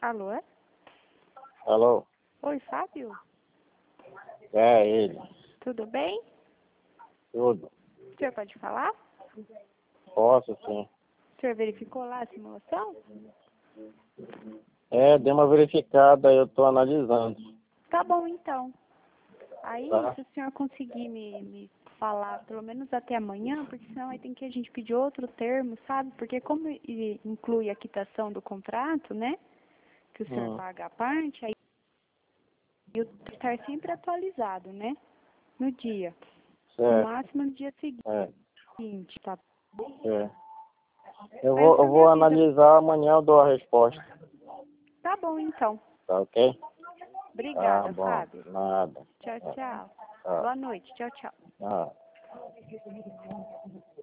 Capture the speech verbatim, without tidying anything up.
Alô? Alô? Oi, Fábio? É ele. Tudo bem? Tudo. O senhor pode falar? Posso, sim. O senhor verificou lá a simulação? É, dei uma verificada, eu estou analisando. Tá bom, então. Aí, Tá? se o senhor conseguir me, me falar pelo menos até amanhã, porque senão aí tem que a gente pedir outro termo, sabe? Porque como i- inclui a quitação do contrato, né? Que o senhor Hum, paga a parte, aí o estar sempre atualizado, né? No dia. No certo. máximo no dia É, seguinte, tá? é. Eu Aí o vou, eu senhor me vou avisa. analisar, amanhã eu dou a resposta. Tá bom, então. Tá ok? Tá Obrigada, bom. Fábio. Nada. Tchau, É, tchau. tá. Boa noite. Tchau, tchau. Ah.